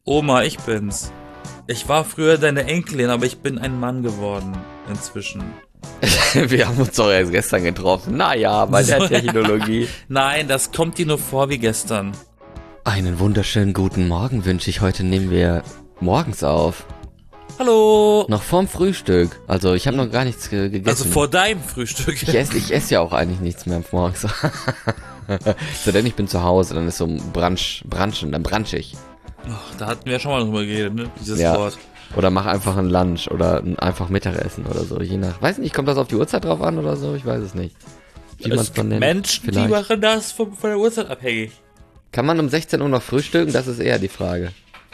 Oma, ich bin's. Ich war früher deine Enkelin, aber ich bin ein Mann geworden inzwischen. Wir haben uns doch erst gestern getroffen. Naja, bei der Technologie. Nein, das kommt dir nur vor wie gestern. Einen wunderschönen guten Morgen wünsche ich. Heute nehmen wir morgens auf. Hallo. Noch vorm Frühstück. Also ich habe noch gar nichts gegessen. Also vor deinem Frühstück. Ich esse ja auch eigentlich nichts mehr morgens. So, denn ich bin zu Hause, dann ist so ein Brunchen, dann brunch ich. Ach, da hatten wir ja schon mal drüber geredet, ne? Dieses Ja. Wort. Oder mach einfach ein Lunch oder einfach Mittagessen oder so. Je nach. Weiß nicht, kommt das auf die Uhrzeit drauf an oder so? Ich weiß es nicht. Wie man es dann nennt. Menschen, Vielleicht. die machen das von der Uhrzeit abhängig. Kann man um 16 Uhr noch frühstücken? Das ist eher die Frage.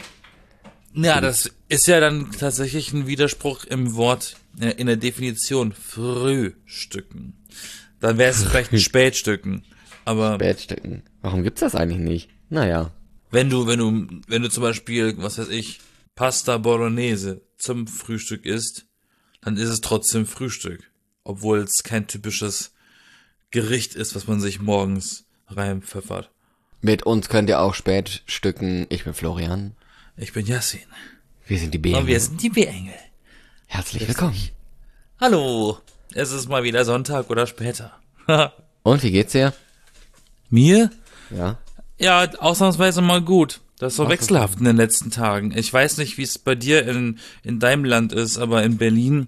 Ja, das ist ja dann tatsächlich ein Widerspruch im Wort, in der Definition. Frühstücken. Dann wäre es vielleicht ein Spätstücken. Aber Spätstücken. Warum gibt's das eigentlich nicht? Naja. wenn du zum Beispiel, was weiß ich, Pasta Bolognese zum Frühstück isst, dann ist es trotzdem Frühstück. Obwohl es kein typisches Gericht ist, was man sich morgens reinpfeffert. Mit uns könnt ihr auch Spätstücken. Ich bin Florian. Ich bin Yassin. Wir sind die Und B-Engel. wir sind die B-Engel. Herzlich willkommen. Hallo. Es ist mal wieder Sonntag oder später. Und wie geht's dir? Mir? Ja. Ja, ausnahmsweise mal gut. Das ist so wechselhaft in den letzten Tagen. Ich weiß nicht, wie es bei dir in deinem Land ist, aber in Berlin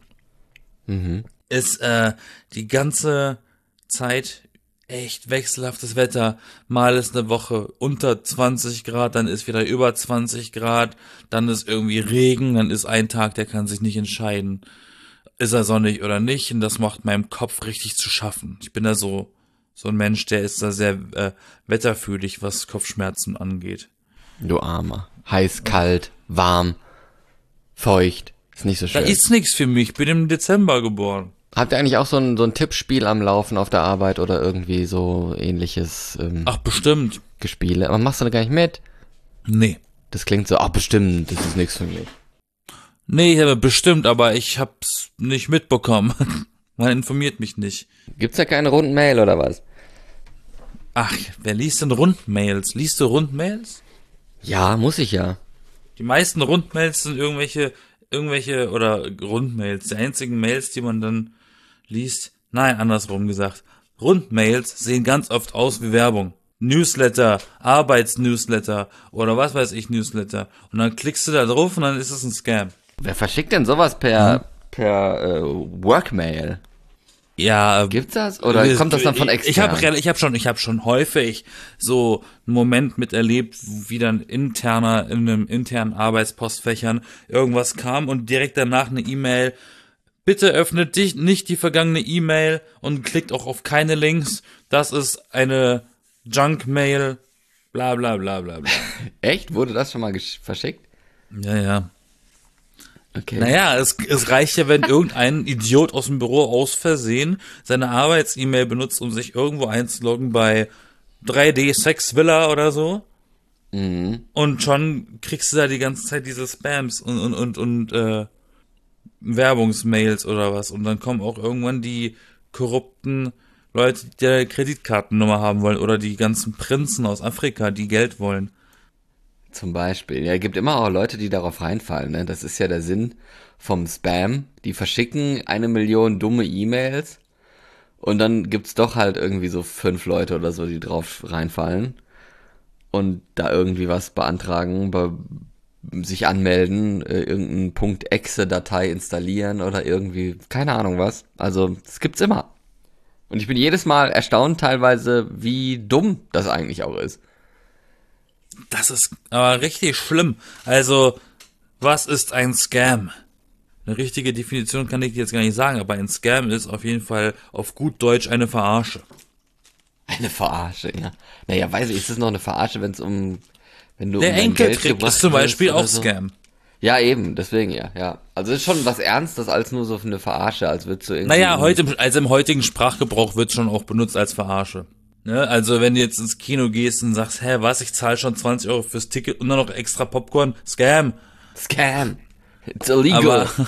ist die ganze Zeit echt wechselhaftes Wetter. Mal ist eine Woche unter 20 Grad, dann ist wieder über 20 Grad, dann ist irgendwie Regen, dann ist ein Tag, der kann sich nicht entscheiden, ist er sonnig oder nicht, und das macht meinem Kopf richtig zu schaffen. Ich bin da so ein Mensch, der ist da sehr wetterfühlig, was Kopfschmerzen angeht. Du Armer. Heiß, kalt, warm, feucht. Ist nicht so Da schön. ist nichts für mich, ich bin im Dezember geboren. Habt ihr eigentlich auch so ein Tippspiel am Laufen auf der Arbeit oder irgendwie so ähnliches Ach, bestimmt. Gespiele? Aber machst du da gar nicht mit? Nee. Das klingt so, bestimmt, das ist nichts für mich. Nee, ich habe bestimmt, aber ich hab's nicht mitbekommen. Man informiert mich nicht. Gibt's da keine runden Mail oder was? Ach, wer liest denn Rundmails? Liest du Rundmails? Ja, muss ich ja. Die meisten Rundmails sind irgendwelche oder Rundmails. Die einzigen Mails, die man dann liest, nein, andersrum gesagt. Rundmails sehen ganz oft aus wie Werbung. Newsletter, Arbeitsnewsletter oder was weiß ich, Newsletter. Und dann klickst du da drauf und dann ist es ein Scam. Wer verschickt denn sowas per Workmail? Ja, Gibt's das? Oder kommt das dann von extern? Ich habe schon häufig so einen Moment miterlebt, wie dann in einem internen Arbeitspostfächern irgendwas kam und direkt danach eine E-Mail. Bitte öffnet nicht die vergangene E-Mail und klickt auch auf keine Links. Das ist eine Junk-Mail. Bla bla bla bla bla. Echt? Wurde das schon mal verschickt? Ja. Okay. Naja, es reicht ja, wenn irgendein Idiot aus dem Büro aus Versehen seine Arbeits-E-Mail benutzt, um sich irgendwo einzuloggen bei 3D Sex Villa oder so. Und schon kriegst du da die ganze Zeit diese Spams und Werbungsmails oder was. Und dann kommen auch irgendwann die korrupten Leute, die eine Kreditkartennummer haben wollen, oder die ganzen Prinzen aus Afrika, die Geld wollen. Zum Beispiel. Ja, gibt immer auch Leute, die darauf reinfallen, ne? Das ist ja der Sinn vom Spam. Die verschicken 1 Million dumme E-Mails und dann gibt's doch halt irgendwie so 5 Leute oder so, die drauf reinfallen und da irgendwie was beantragen, sich anmelden, irgendein .exe-Datei installieren oder irgendwie, keine Ahnung was. Also, das gibt's immer. Und ich bin jedes Mal erstaunt teilweise, wie dumm das eigentlich auch ist. Das ist aber richtig schlimm. Also, was ist ein Scam? Eine richtige Definition kann ich dir jetzt gar nicht sagen, aber ein Scam ist auf jeden Fall auf gut Deutsch eine Verarsche. Eine Verarsche, ja. Naja, weiß ich, ist es noch eine Verarsche, wenn du Der um dein Geld Enkeltrick gebracht ist zum Beispiel wirst auch oder so? Scam. Ja, eben, deswegen ja. Also es ist schon was Ernstes als nur so eine Verarsche, als würdest du irgendwie... Naja, im heutigen Sprachgebrauch wird schon auch benutzt als Verarsche. Ne? Also wenn du jetzt ins Kino gehst und sagst, ich zahle schon 20 Euro fürs Ticket und dann noch extra Popcorn, Scam. Scam. It's illegal. Aber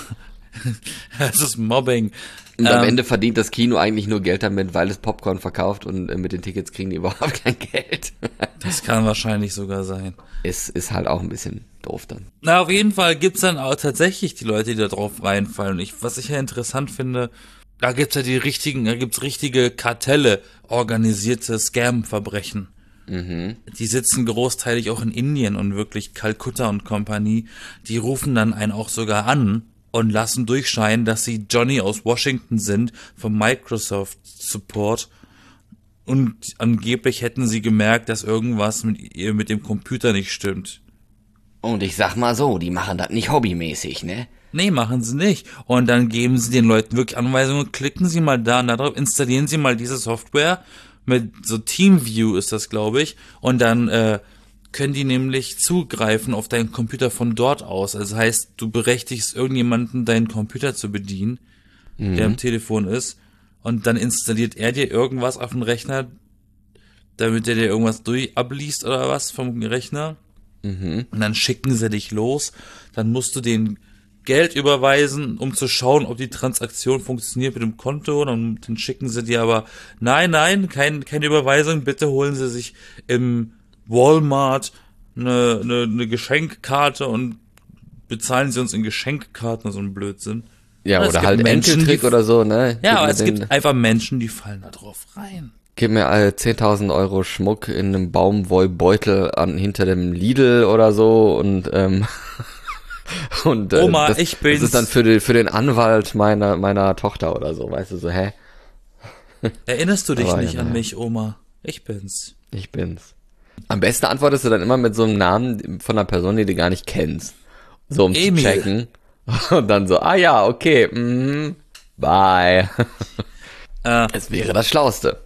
Das ist Mobbing. Und am Ende verdient das Kino eigentlich nur Geld damit, weil es Popcorn verkauft und mit den Tickets kriegen die überhaupt kein Geld. Das kann wahrscheinlich sogar sein. Ist halt auch ein bisschen doof dann. Na, auf jeden Fall gibt's dann auch tatsächlich die Leute, die da drauf reinfallen. Was ich ja interessant finde, da gibt's richtige Kartelle, organisierte Scam-Verbrechen. Die sitzen großteilig auch in Indien und wirklich Calcutta und Kompanie. Die rufen dann einen auch sogar an und lassen durchscheinen, dass sie Johnny aus Washington sind, vom Microsoft Support. Und angeblich hätten sie gemerkt, dass irgendwas mit dem Computer nicht stimmt. Und ich sag mal so, die machen das nicht hobbymäßig, ne? Nee, machen sie nicht. Und dann geben sie den Leuten wirklich Anweisungen, klicken sie mal da und da drauf, installieren sie mal diese Software, mit so TeamView ist das, glaube ich, und dann können die nämlich zugreifen auf deinen Computer von dort aus. Also das heißt, du berechtigst irgendjemanden, deinen Computer zu bedienen, der am Telefon ist, und dann installiert er dir irgendwas auf den Rechner, damit er dir irgendwas abliest oder was vom Rechner. Und dann schicken sie dich los. Dann musst du den Geld überweisen, um zu schauen, ob die Transaktion funktioniert mit dem Konto. Dann schicken sie dir aber, nein, keine Überweisung. Bitte holen Sie sich im Walmart eine Geschenkkarte und bezahlen Sie uns in Geschenkkarten, so ein Blödsinn. Ja, oder oder halt Enkeltrick oder so, ne? Ja, aber es gibt einfach Menschen, die fallen da drauf rein. Gib mir 10.000 Euro Schmuck in einem Baumwollbeutel hinter dem Lidl oder so und Oma, das ist dann für den Anwalt meiner Tochter oder so, weißt du, so, hä? Erinnerst du dich nicht an mich, Oma? Ich bin's. Ich bin's. Am besten antwortest du dann immer mit so einem Namen von einer Person, die du gar nicht kennst. So, um Emil. zu checken. Und dann so, ja, okay, bye. Es wäre das Schlauste.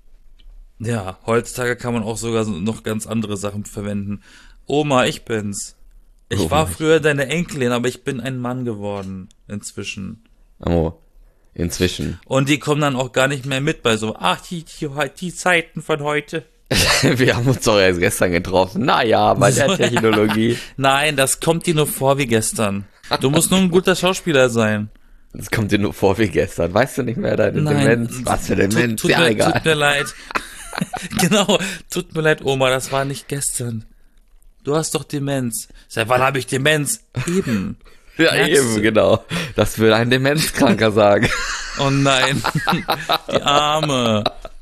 Ja, heutzutage kann man auch sogar noch ganz andere Sachen verwenden. Oma, ich bin's. Ich war früher deine Enkelin, aber ich bin ein Mann geworden inzwischen. Oh, inzwischen. Und die kommen dann auch gar nicht mehr mit bei so, die Zeiten von heute. Wir haben uns doch erst gestern getroffen. Naja, bei der Technologie. Nein, das kommt dir nur vor wie gestern. Du musst nur ein guter Schauspieler sein. Das kommt dir nur vor wie gestern. Weißt du nicht mehr deine Demenz? Was für Demenz? Ja, egal. Tut mir leid. Genau, tut mir leid, Oma, das war nicht gestern. Du hast doch Demenz. Seit wann habe ich Demenz? Eben. Ja, eben, genau. Das will ein Demenzkranker sagen. Oh nein, die Arme.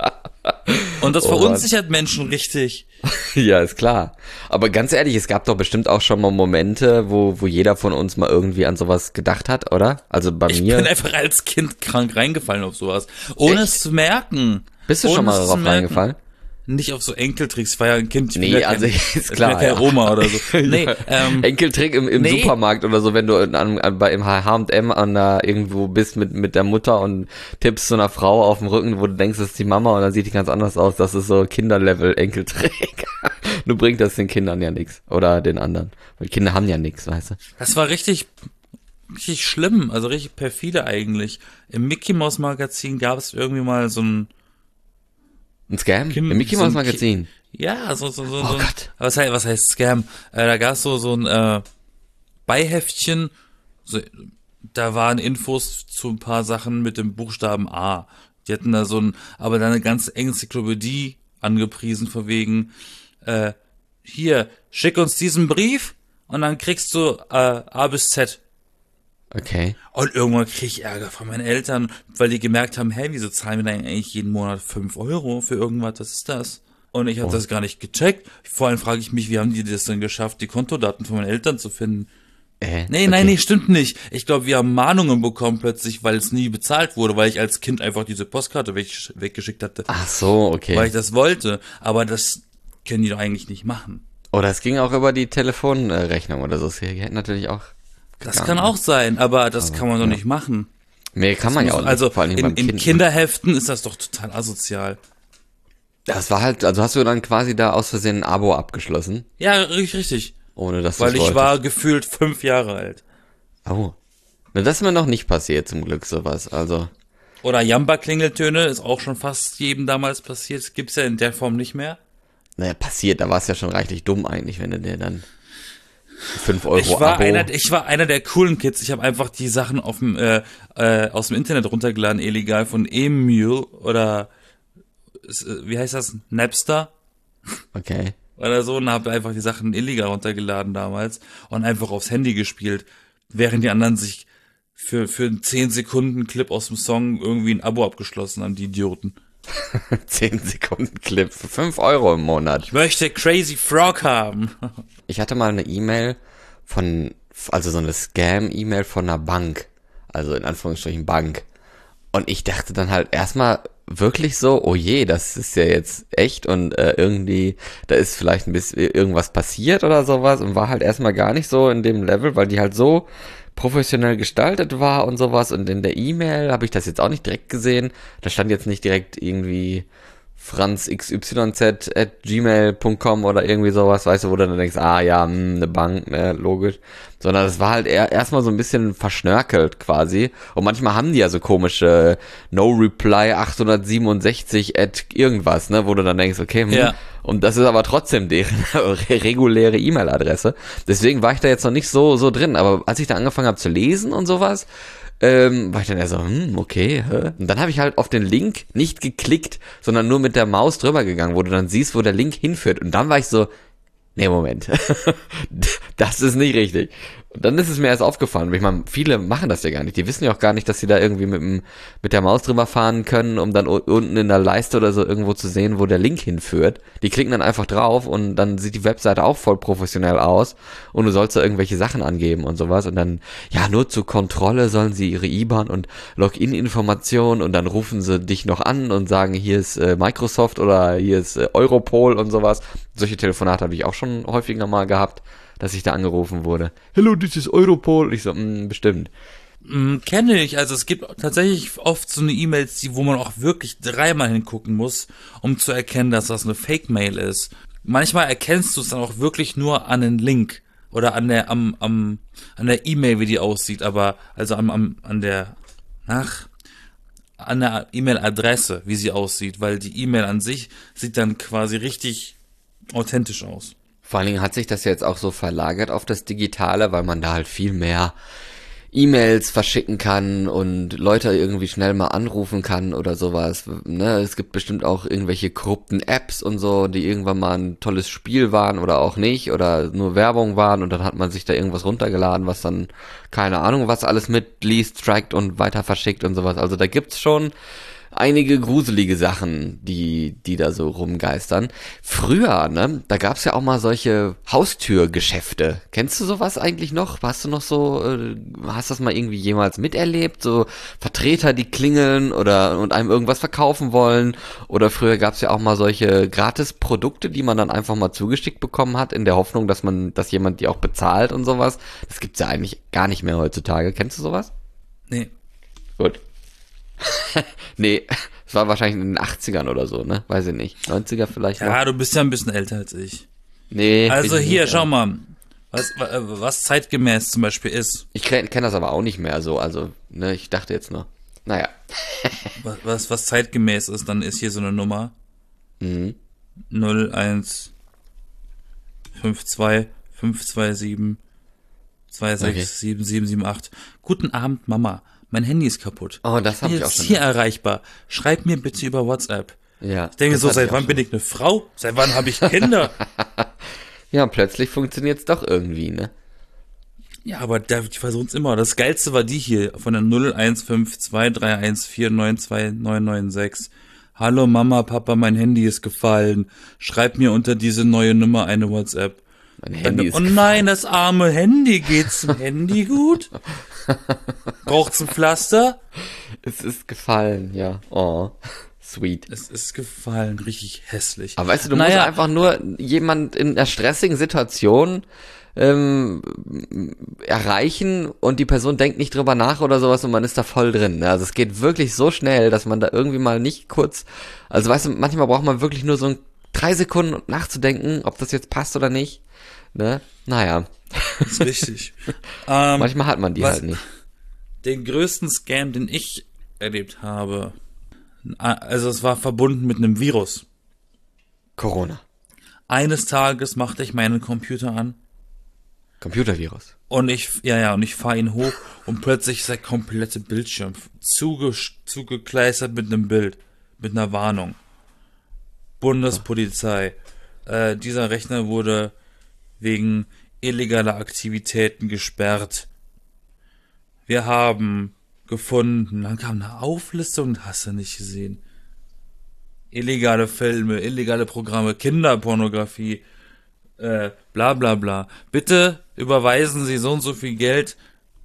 Und das verunsichert Menschen richtig. Ja, ist klar. Aber ganz ehrlich, es gab doch bestimmt auch schon mal Momente, wo jeder von uns mal irgendwie an sowas gedacht hat, oder? Also bei mir. Ich bin einfach als Kind krank reingefallen auf sowas. Ohne es zu merken. Bist du schon mal darauf reingefallen? Nicht auf so Enkeltricks, ich war ja ein Kind. Nee, also ist klar. Ich bin ja keine Oma oder so. Nee, Enkeltrick im Supermarkt oder so, wenn du im H&M irgendwo bist mit der Mutter und tippst so einer Frau auf den Rücken, wo du denkst, das ist die Mama und dann sieht die ganz anders aus. Das ist so Kinderlevel Enkeltrick. Du bringst das den Kindern ja nichts. Oder den anderen. Weil Kinder haben ja nichts, weißt du. Das war richtig schlimm, also richtig perfide eigentlich. Im Mickey Mouse Magazin gab es irgendwie mal so ein Scam? Im Mickey Mouse Magazin? Ja, so Gott. Was heißt Scam? Da gab es so ein Beiheftchen, da waren Infos zu ein paar Sachen mit dem Buchstaben A. Die hatten da aber da eine ganze Enzyklopädie angepriesen, von wegen, hier, schick uns diesen Brief und dann kriegst du A bis Z. Okay. Und irgendwann krieg ich Ärger von meinen Eltern, weil die gemerkt haben, wieso zahlen wir denn eigentlich jeden Monat 5 Euro für irgendwas, was ist das? Und ich habe das gar nicht gecheckt. Vor allem frage ich mich, wie haben die das denn geschafft, die Kontodaten von meinen Eltern zu finden? Nee, stimmt nicht. Ich glaube, wir haben Mahnungen bekommen plötzlich, weil es nie bezahlt wurde, weil ich als Kind einfach diese Postkarte weggeschickt hatte. Ach so, okay. Weil ich das wollte. Aber das können die doch eigentlich nicht machen. Oder es ging auch über die Telefonrechnung oder so. Das hätte natürlich auch... Das kann auch sein, aber das kann man doch nicht machen. Nee, kann man ja auch nicht. Also vor allem beim in Kind, Kinderheften ist das doch total asozial. Das war halt, also hast du dann quasi da aus Versehen ein Abo abgeschlossen? Ja, richtig. Ohne dass du Weil ich war gefühlt 5 Jahre alt. Oh. Na, das ist mir noch nicht passiert, zum Glück, sowas, also. Oder Jamba-Klingeltöne ist auch schon fast jedem damals passiert. Gibt's ja in der Form nicht mehr. Naja, passiert, da war es ja schon reichlich dumm eigentlich, wenn du dir dann... 5 Euro Ich war Abo. ich war einer der coolen Kids. Ich habe einfach die Sachen aus dem Internet runtergeladen, illegal von Emule oder wie heißt das? Napster Okay. oder so und habe einfach die Sachen illegal runtergeladen damals und einfach aufs Handy gespielt, während die anderen sich für einen 10 Sekunden Clip aus dem Song irgendwie ein Abo abgeschlossen haben, die Idioten. 10 Sekunden Clip für 5 Euro im Monat. Ich möchte Crazy Frog haben. Ich hatte mal eine E-Mail also so eine Scam-E-Mail von einer Bank. Also in Anführungsstrichen Bank. Und ich dachte dann halt erstmal wirklich so, oh je, das ist ja jetzt echt und irgendwie, da ist vielleicht ein bisschen irgendwas passiert oder sowas und war halt erstmal gar nicht so in dem Level, weil die halt so professionell gestaltet war und sowas und in der E-Mail habe ich das jetzt auch nicht direkt gesehen. Da stand jetzt nicht direkt irgendwie franzxyz@gmail.com oder irgendwie sowas, weißt du, wo du dann denkst, eine Bank, ne, logisch. Sondern es war halt erstmal so ein bisschen verschnörkelt quasi. Und manchmal haben die ja so komische No-Reply 867 at irgendwas, ne, wo du dann denkst, okay, Ja. Und das ist aber trotzdem deren reguläre E-Mail-Adresse. Deswegen war ich da jetzt noch nicht so drin. Aber als ich da angefangen habe zu lesen und sowas, war ich dann eher so, okay, hä? Und dann habe ich halt auf den Link nicht geklickt, sondern nur mit der Maus drüber gegangen, wo du dann siehst, wo der Link hinführt. Und dann war ich so, nee, Moment, das ist nicht richtig. Und dann ist es mir erst aufgefallen, ich meine, viele machen das ja gar nicht. Die wissen ja auch gar nicht, dass sie da irgendwie mit der Maus drüber fahren können, um dann unten in der Leiste oder so irgendwo zu sehen, wo der Link hinführt. Die klicken dann einfach drauf und dann sieht die Webseite auch voll professionell aus und du sollst da irgendwelche Sachen angeben und sowas und dann, ja, nur zur Kontrolle sollen sie ihre IBAN und Login-Informationen und dann rufen sie dich noch an und sagen, hier ist Microsoft oder hier ist Europol und sowas. Solche Telefonate habe ich auch schon häufiger mal gehabt, dass ich da angerufen wurde. Hello, this is Europol. Und ich so, bestimmt. Kenne ich. Also es gibt tatsächlich oft so eine E-Mails, wo man auch wirklich dreimal hingucken muss, um zu erkennen, dass das eine Fake-Mail ist. Manchmal erkennst du es dann auch wirklich nur an den Link oder an der E-Mail, wie die aussieht, aber also an der E-Mail-Adresse, wie sie aussieht, weil die E-Mail an sich sieht dann quasi richtig authentisch aus. Vor allen Dingen hat sich das jetzt auch so verlagert auf das Digitale, weil man da halt viel mehr E-Mails verschicken kann und Leute irgendwie schnell mal anrufen kann oder sowas. Ne? Es gibt bestimmt auch irgendwelche korrupten Apps und so, die irgendwann mal ein tolles Spiel waren oder auch nicht oder nur Werbung waren und dann hat man sich da irgendwas runtergeladen, was dann, keine Ahnung, was alles mitliest, strikt und weiter verschickt und sowas. Also da gibt's schon einige gruselige Sachen, die da so rumgeistern. Früher, ne, da gab's ja auch mal solche Haustürgeschäfte. Kennst du sowas eigentlich noch? Hast du noch so, hast das mal irgendwie jemals miterlebt? So Vertreter, die klingeln und einem irgendwas verkaufen wollen? Oder früher gab's ja auch mal solche Gratis-Produkte, die man dann einfach mal zugeschickt bekommen hat, in der Hoffnung, dass jemand die auch bezahlt und sowas. Das gibt's ja eigentlich gar nicht mehr heutzutage. Kennst du sowas? Nee. Gut. Nee, es war wahrscheinlich in den 80ern oder so, ne? Weiß ich nicht. 90er vielleicht noch? Ja, du bist ja ein bisschen älter als ich. Nee. Also bin ich hier, nicht, schau mal, was zeitgemäß zum Beispiel ist. Ich kenn das aber auch nicht mehr so, also, ne, ich dachte jetzt nur. Naja. Was zeitgemäß ist, dann ist hier so eine Nummer. 0152 527 26778. Guten Abend, Mama. Mein Handy ist kaputt. Oh, das habe ich auch jetzt schon. Hier erreichbar. Schreib mir bitte über WhatsApp. Ja. Ich denke das so, hatte seit ich auch wann bin ich eine Frau? Seit wann habe ich Kinder? Ja, plötzlich funktioniert's doch irgendwie, ne? Ja, aber die versuchen's immer. Das Geilste war die hier von der 015231492996. Hallo Mama, Papa, mein Handy ist gefallen. Schreib mir unter diese neue Nummer eine WhatsApp. Mein Handy ist Oh nein, das arme Handy. Geht's dem Handy gut? Braucht's ein Pflaster? Es ist gefallen, ja. Oh, sweet. Es ist gefallen. Richtig hässlich. Aber weißt du, du musst einfach nur jemand in einer stressigen Situation erreichen und die Person denkt nicht drüber nach oder sowas und man ist da voll drin. Ne? Also es geht wirklich so schnell, dass man da irgendwie mal nicht kurz, also weißt du, manchmal braucht man wirklich nur so 3 Sekunden nachzudenken, ob das jetzt passt oder nicht. Ne? Naja. Das ist wichtig. Manchmal hat man die halt nicht. Den größten Scam, den ich erlebt habe, also es war verbunden mit einem Virus. Corona. Eines Tages machte ich meinen Computer an Computervirus. Und ich fahre ihn hoch und plötzlich ist der komplette Bildschirm zugekleistert mit einem Bild, mit einer Warnung. Bundespolizei. Dieser Rechner wurde wegen illegaler Aktivitäten gesperrt. Wir haben gefunden, dann kam eine Auflistung, hast du nicht gesehen. Illegale Filme, illegale Programme, Kinderpornografie, bla bla bla. Bitte überweisen Sie so und so viel Geld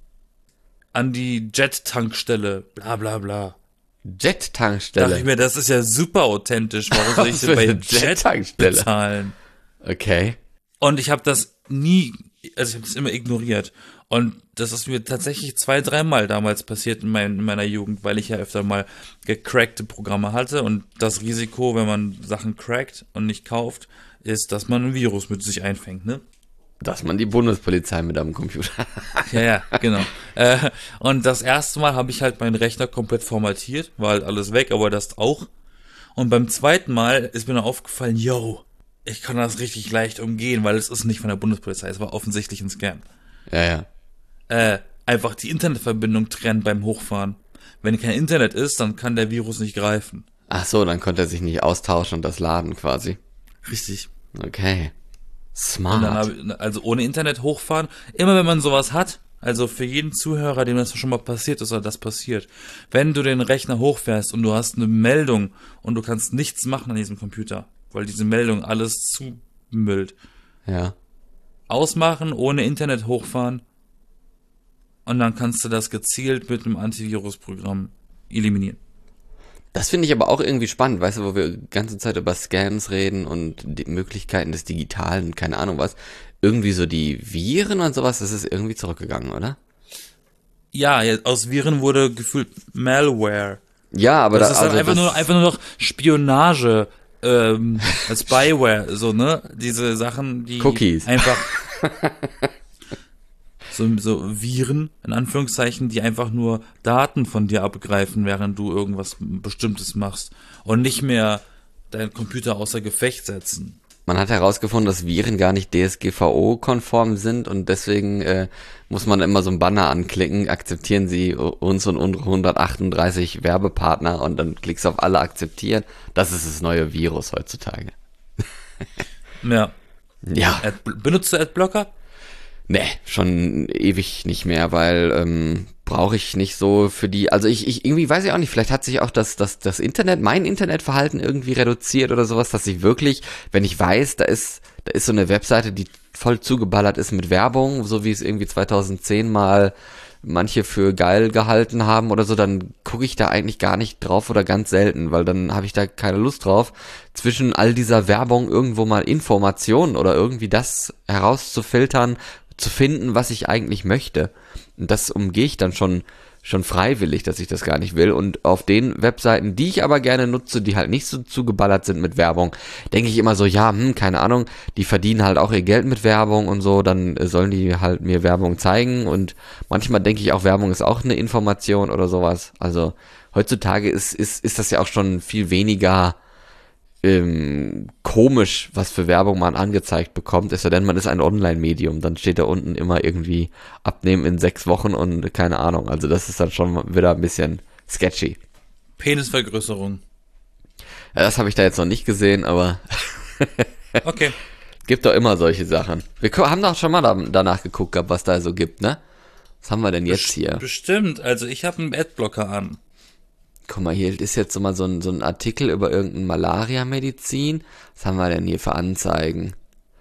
an die Jet-Tankstelle, bla bla bla. Jet-Tankstelle? Dachte ich mir, das ist ja super authentisch. Warum soll ich denn bei Jet bezahlen? Okay. Und ich habe das nie, also ich habe das immer ignoriert. Und das ist mir tatsächlich 2-3 Mal damals passiert in meiner Jugend, weil ich ja öfter mal gecrackte Programme hatte. Und das Risiko, wenn man Sachen crackt und nicht kauft, ist, dass man ein Virus mit sich einfängt, ne? Dass man die Bundespolizei mit am Computer. Ja, genau. Und das erste Mal habe ich halt meinen Rechner komplett formatiert, war halt alles weg, aber das auch. Und beim zweiten Mal ist mir dann aufgefallen, ich kann das richtig leicht umgehen, weil es ist nicht von der Bundespolizei, es war offensichtlich ein Scam. Ja. Einfach die Internetverbindung trennen beim Hochfahren. Wenn kein Internet ist, dann kann der Virus nicht greifen. Ach so, dann konnte er sich nicht austauschen und das laden quasi. Richtig. Okay. Smart. Und dann also ohne Internet hochfahren, immer wenn man sowas hat, also für jeden Zuhörer, dem das schon mal passiert ist oder das passiert, wenn du den Rechner hochfährst und du hast eine Meldung und du kannst nichts machen an diesem Computer, weil diese Meldung alles zumüllt. Ja. Ausmachen, ohne Internet hochfahren und dann kannst du das gezielt mit einem Antivirusprogramm eliminieren. Das finde ich aber auch irgendwie spannend, weißt du, wo wir die ganze Zeit über Scams reden und die Möglichkeiten des Digitalen und keine Ahnung was. Irgendwie so die Viren und sowas, das ist irgendwie zurückgegangen, oder? Ja, aus Viren wurde gefühlt Malware. Ja, aber das ist dann einfach nur noch Spionage, Spyware, so, ne? Diese Sachen, die Cookies. einfach so Viren, in Anführungszeichen, die einfach nur Daten von dir abgreifen, während du irgendwas Bestimmtes machst und nicht mehr deinen Computer außer Gefecht setzen. Man hat herausgefunden, dass Viren gar nicht DSGVO-konform sind und deswegen muss man immer so einen Banner anklicken, akzeptieren Sie uns und unsere 138 Werbepartner und dann klickst du auf alle akzeptieren. Das ist das neue Virus heutzutage. Ja. Ja. Benutzt du Adblocker? Nee, schon ewig nicht mehr, weil brauche ich nicht so für die, also ich irgendwie weiß ich auch nicht, vielleicht hat sich auch das Internet, mein Internetverhalten irgendwie reduziert oder sowas, dass ich wirklich, wenn ich weiß, da ist so eine Webseite, die voll zugeballert ist mit Werbung, so wie es irgendwie 2010 mal manche für geil gehalten haben oder so, dann gucke ich da eigentlich gar nicht drauf oder ganz selten, weil dann habe ich da keine Lust drauf, zwischen all dieser Werbung irgendwo mal Informationen oder irgendwie das herauszufiltern, zu finden, was ich eigentlich möchte. Und das umgehe ich dann schon freiwillig, dass ich das gar nicht will. Und auf den Webseiten, die ich aber gerne nutze, die halt nicht so zugeballert sind mit Werbung, denke ich immer so, ja, keine Ahnung, die verdienen halt auch ihr Geld mit Werbung und so, dann sollen die halt mir Werbung zeigen. Und manchmal denke ich auch, Werbung ist auch eine Information oder sowas. Also heutzutage ist das ja auch schon viel weniger komisch, was für Werbung man angezeigt bekommt, ist ja denn, man ist ein Online-Medium, dann steht da unten immer irgendwie abnehmen in 6 Wochen und keine Ahnung, also das ist dann schon wieder ein bisschen sketchy. Penisvergrößerung. Ja, das habe ich da jetzt noch nicht gesehen, aber okay. Gibt doch immer solche Sachen. Wir haben doch schon mal danach geguckt, was da so gibt, ne? Was haben wir denn jetzt hier? Bestimmt, also ich habe einen Adblocker an. Guck mal, hier ist jetzt so mal so ein Artikel über irgendeine Malaria-Medizin. Was haben wir denn hier für Anzeigen?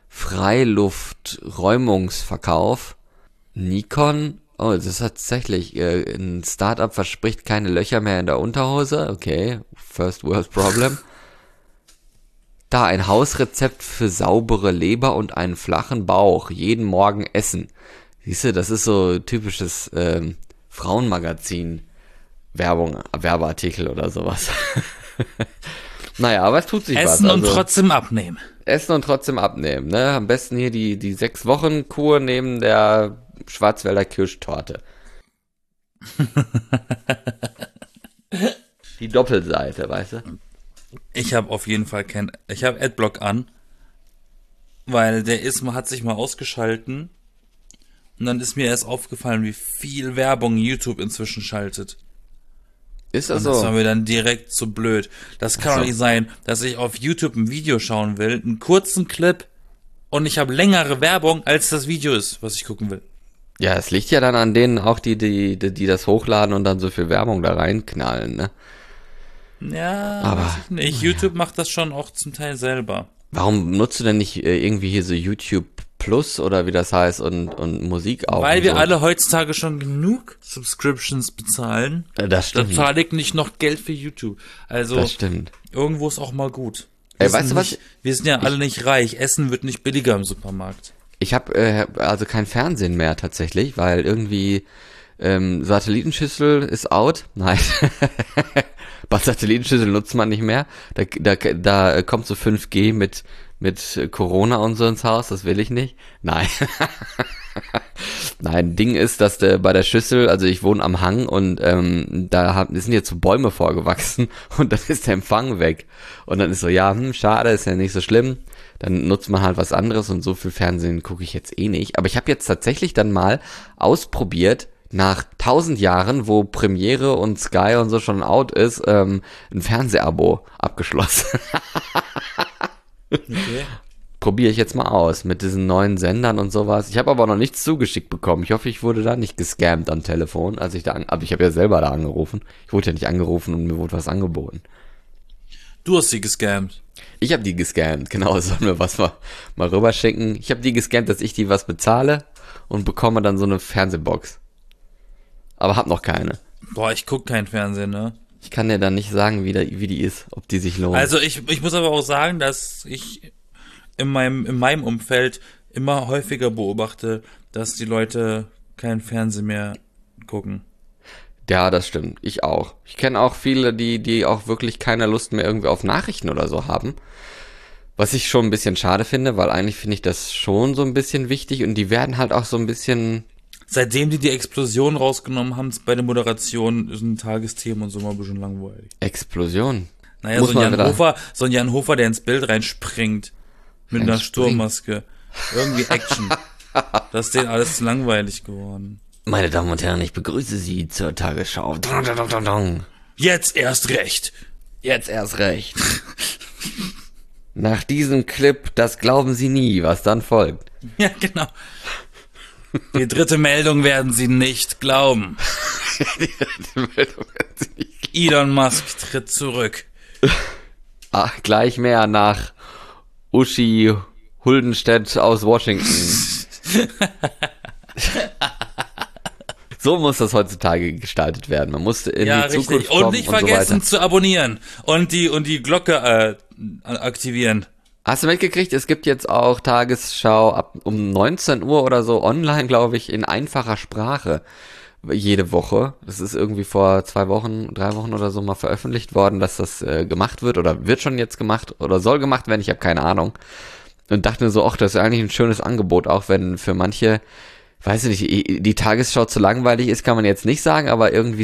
Freiluft-Räumungsverkauf. Nikon. Oh, das ist tatsächlich, ein Startup verspricht keine Löcher mehr in der Unterhose. Okay, First World Problem. Da ein Hausrezept für saubere Leber und einen flachen Bauch. Jeden Morgen essen. Siehst du, das ist so typisches Frauenmagazin. Werbeartikel oder sowas. Naja, aber es tut sich was. Essen und trotzdem abnehmen. Essen und trotzdem abnehmen, ne? Am besten hier die 6 Wochen Kur neben der Schwarzwälder Kirschtorte. Die Doppelseite, weißt du? Ich habe auf jeden Fall ich habe Adblock an, weil man hat sich mal ausgeschalten Und dann ist mir erst aufgefallen, wie viel Werbung YouTube inzwischen schaltet. Ist das Und so? das war mir dann direkt zu blöd. Das kann doch nicht sein, dass ich auf YouTube ein Video schauen will, einen kurzen Clip, und ich habe längere Werbung, als das Video ist, was ich gucken will. Ja, es liegt ja dann an denen auch, die das hochladen und dann so viel Werbung da reinknallen, ne? Ja, Aber weiß ich nicht. YouTube macht das schon auch zum Teil selber. warum nutzt du denn nicht irgendwie hier so YouTube Plus oder wie das heißt und Musik auch? Weil und wir so? alle heutzutage schon genug Subscriptions bezahlen. Das Dann stimmt. zahle ich nicht noch Geld für YouTube. Also, Das stimmt. irgendwo ist auch mal gut. Ey, weißt du was? Wir sind ja alle nicht reich. Essen wird nicht billiger im Supermarkt. Ich habe also kein Fernsehen mehr tatsächlich, weil irgendwie Satellitenschüssel ist out. Nein. Bei Satellitenschüssel nutzt man nicht mehr. Da kommt so 5G mit Corona und so ins Haus. Das will ich nicht. Nein. Nein, Ding ist, dass bei der Schüssel, also ich wohne am Hang und da sind jetzt so Bäume vorgewachsen und dann ist der Empfang weg. Und dann ist so, ja, schade, ist ja nicht so schlimm. Dann nutzt man halt was anderes und so viel Fernsehen gucke ich jetzt eh nicht. Aber ich habe jetzt tatsächlich dann mal ausprobiert, nach 1000 Jahren, wo Premiere und Sky und so schon out ist, ein Fernsehabo abgeschlossen. Okay. Probiere ich jetzt mal aus mit diesen neuen Sendern und sowas. Ich habe aber noch nichts zugeschickt bekommen. Ich hoffe, ich wurde da nicht gescammt am Telefon, als ich aber ich habe ja selber da angerufen. Ich wurde ja nicht angerufen und mir wurde was angeboten. Du hast sie gescammt. Ich habe die gescammt, genau, sollen wir was mal rüberschicken. Ich habe die gescammt, dass ich die was bezahle und bekomme dann so eine Fernsehbox. Aber hab noch keine. Boah, ich guck kein Fernsehen, ne? Ich kann dir dann nicht sagen, wie die ist, ob die sich lohnt. Also ich muss aber auch sagen, dass ich in meinem Umfeld immer häufiger beobachte, dass die Leute kein Fernsehen mehr gucken. Ja, das stimmt. Ich auch. Ich kenne auch viele, die auch wirklich keine Lust mehr irgendwie auf Nachrichten oder so haben. Was ich schon ein bisschen schade finde, weil eigentlich finde ich das schon so ein bisschen wichtig und die werden halt auch so ein bisschen... Seitdem die Explosion rausgenommen haben bei der Moderation, ist ein Tagesthema und so mal ein bisschen langweilig. Explosion. Naja, Muss so ein man wieder- Jan Hofer, der ins Bild reinspringt mit einer Sturmmaske. Irgendwie Action. Das ist denen alles zu langweilig geworden. Meine Damen und Herren, ich begrüße Sie zur Tagesschau. Dong, dong, dong, dong, dong. Jetzt erst recht. Jetzt erst recht. Nach diesem Clip, das glauben Sie nie, was dann folgt. Ja, genau. Die dritte Meldung werden Sie nicht glauben. Elon Musk tritt zurück. Gleich mehr nach Uschi Huldenstedt aus Washington. So muss das heutzutage gestaltet werden. Man muss in die Zukunft richtig. kommen Und nicht und so vergessen weiter. zu abonnieren und die Glocke aktivieren. Hast du mitgekriegt, es gibt jetzt auch Tagesschau ab um 19 Uhr oder so online, glaube ich, in einfacher Sprache jede Woche. Das ist irgendwie vor 3 Wochen oder so mal veröffentlicht worden, dass das gemacht wird oder wird schon jetzt gemacht oder soll gemacht werden, ich habe keine Ahnung. Und dachte mir so, ach, das ist eigentlich ein schönes Angebot, auch wenn für manche, weiß ich nicht, die Tagesschau zu langweilig ist, kann man jetzt nicht sagen, aber irgendwie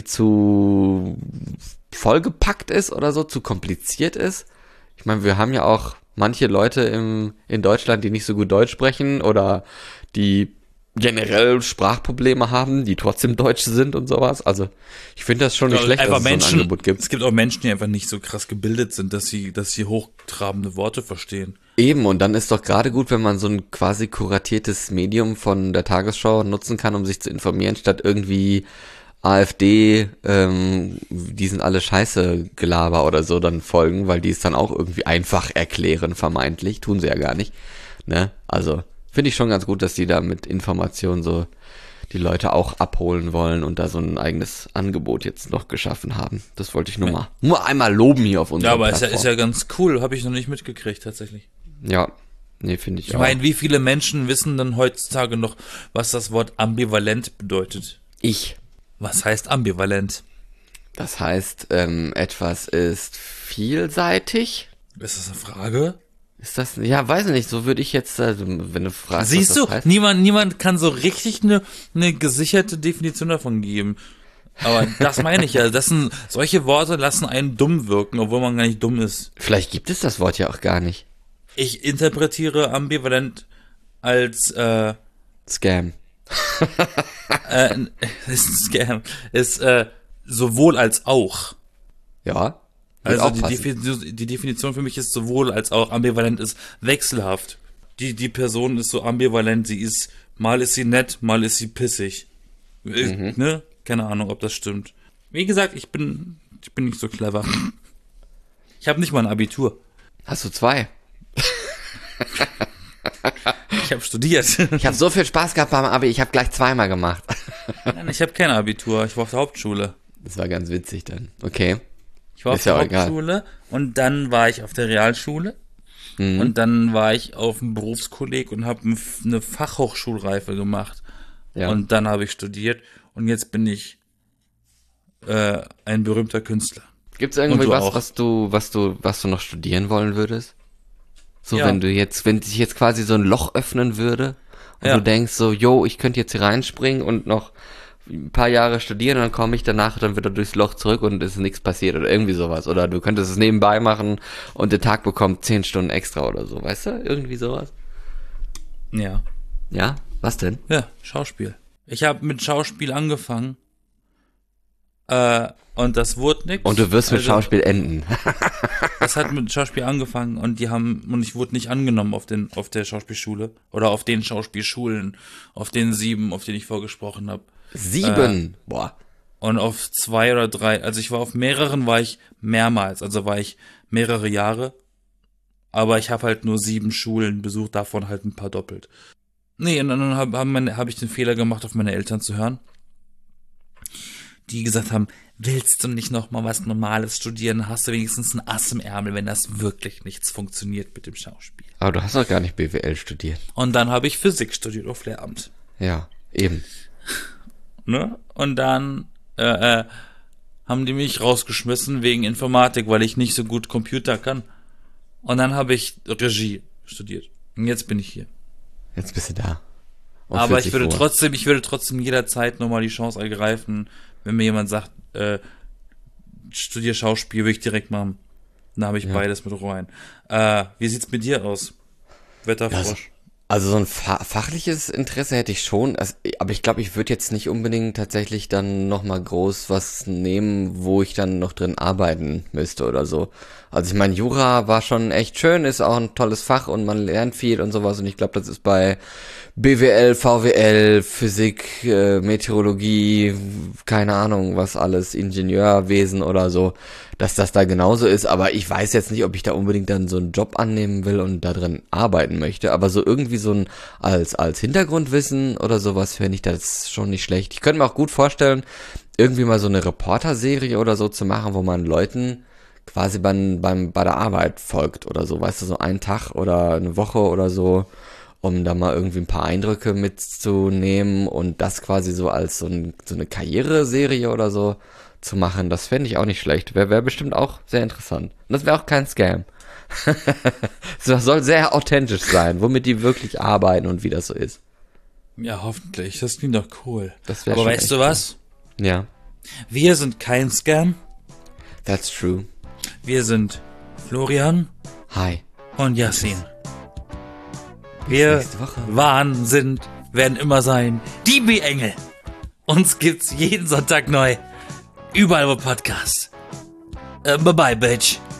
zu vollgepackt ist oder so, zu kompliziert ist. Ich meine, wir haben ja auch manche Leute in Deutschland, die nicht so gut Deutsch sprechen oder die generell Sprachprobleme haben, die trotzdem Deutsch sind und sowas. Also ich finde das schon nicht schlecht, dass es so ein Angebot gibt. Es gibt auch Menschen, die einfach nicht so krass gebildet sind, dass sie hochtrabende Worte verstehen. Eben, und dann ist doch gerade gut, wenn man so ein quasi kuratiertes Medium von der Tagesschau nutzen kann, um sich zu informieren, statt irgendwie AfD, die sind alle scheiße Gelaber oder so dann folgen, weil die es dann auch irgendwie einfach erklären, vermeintlich. Tun sie ja gar nicht. Ne? Also finde ich schon ganz gut, dass die da mit Informationen so die Leute auch abholen wollen und da so ein eigenes Angebot jetzt noch geschaffen haben. Das wollte ich nur einmal loben hier auf unserer Ja, aber Plattform. ist ja ganz cool. Habe ich noch nicht mitgekriegt, tatsächlich. Ja, nee, finde ich Ich auch. meine, wie viele Menschen wissen denn heutzutage noch, was das Wort ambivalent bedeutet? Was heißt ambivalent? Das heißt, etwas ist vielseitig. Ist das eine Frage? Ist das, ja, weiß ich nicht, so würde ich jetzt, wenn du fragst, Siehst was du, das heißt. niemand kann so richtig eine gesicherte Definition davon geben. Aber das meine ich ja, solche Worte lassen einen dumm wirken, obwohl man gar nicht dumm ist. Vielleicht gibt es das Wort ja auch gar nicht. Ich interpretiere ambivalent als, Scam. Ist ein Scam. Ist sowohl als auch. Ja. Also die Definition für mich ist sowohl als auch. Ambivalent ist wechselhaft. Die Person ist so ambivalent, mal ist sie nett, mal ist sie pissig. Ne? Keine Ahnung, ob das stimmt. Wie gesagt, ich bin nicht so clever. Ich habe nicht mal ein Abitur. Hast du 2? Ich habe studiert. Ich habe so viel Spaß gehabt beim Abi, ich habe gleich 2-mal gemacht. Nein, ich habe kein Abitur, ich war auf der Hauptschule. Das war ganz witzig dann. Okay. Ich war auf der Hauptschule und dann war ich auf der Realschule und dann war ich auf dem Berufskolleg und habe eine Fachhochschulreife gemacht. Ja. Und dann habe ich studiert und jetzt bin ich ein berühmter Künstler. Gibt's irgendwie was du noch studieren wollen würdest? So, ja. wenn sich jetzt quasi so ein Loch öffnen würde und du denkst so, ich könnte jetzt hier reinspringen und noch ein paar Jahre studieren und dann komme ich danach dann wieder durchs Loch zurück und es ist nichts passiert oder irgendwie sowas. Oder du könntest es nebenbei machen und der Tag bekommt 10 Stunden extra oder so, weißt du? Irgendwie sowas. Ja. Ja? Was denn? Ja, Schauspiel. Ich habe mit Schauspiel angefangen. Und das wurde nix. Und du wirst mit Schauspiel enden. Das hat mit Schauspiel angefangen und ich wurde nicht angenommen auf der Schauspielschule oder auf den Schauspielschulen, auf den 7, auf denen ich vorgesprochen habe. 7? Boah. Und auf 2 oder 3, also ich war auf mehreren, war ich mehrmals, also war ich mehrere Jahre, aber ich habe halt nur 7 Schulen besucht, davon halt ein paar doppelt. Nee, und dann hab ich den Fehler gemacht, auf meine Eltern zu hören, die gesagt haben, willst du nicht noch mal was Normales studieren, hast du wenigstens ein Ass im Ärmel, wenn das wirklich nichts funktioniert mit dem Schauspiel. Aber du hast doch gar nicht BWL studiert. Und dann habe ich Physik studiert auf Lehramt. Ja, eben. Ne? Und dann haben die mich rausgeschmissen wegen Informatik, weil ich nicht so gut Computer kann. Und dann habe ich Regie studiert. Und jetzt bin ich hier. Jetzt bist du da. Aber ich würde trotzdem jederzeit nochmal die Chance ergreifen, wenn mir jemand sagt, studier Schauspiel, würde ich direkt machen. Dann habe ich beides mit rein. Wie sieht's mit dir aus? Wetterfrosch. Also so ein fachliches Interesse hätte ich schon, aber ich glaube, ich würde jetzt nicht unbedingt tatsächlich dann nochmal groß was nehmen, wo ich dann noch drin arbeiten müsste oder so. Also ich meine, Jura war schon echt schön, ist auch ein tolles Fach und man lernt viel und sowas und ich glaube, das ist bei BWL, VWL, Physik, Meteorologie, keine Ahnung, was alles, Ingenieurwesen oder so, dass das da genauso ist, aber ich weiß jetzt nicht, ob ich da unbedingt dann so einen Job annehmen will und da drin arbeiten möchte, aber so irgendwie so ein als Hintergrundwissen oder sowas fände ich das schon nicht schlecht. Ich könnte mir auch gut vorstellen, irgendwie mal so eine Reporterserie oder so zu machen, wo man Leuten quasi bei der Arbeit folgt oder so, weißt du, so einen Tag oder eine Woche oder so, um da mal irgendwie ein paar Eindrücke mitzunehmen und das quasi so als so eine Karriereserie oder so zu machen, das fände ich auch nicht schlecht. Wäre bestimmt auch sehr interessant. Und das wäre auch kein Scam. Das soll sehr authentisch sein, womit die wirklich arbeiten und wie das so ist. Ja, hoffentlich. Das klingt doch cool. Aber weißt du was? Cool. Ja. Wir sind kein Scam. That's true. Wir sind Florian. Hi. Und Yassin. Wir waren, sind, werden immer sein die B-Engel. Uns gibt's jeden Sonntag neu. Überall wo Podcasts. Bye bye, Bitch.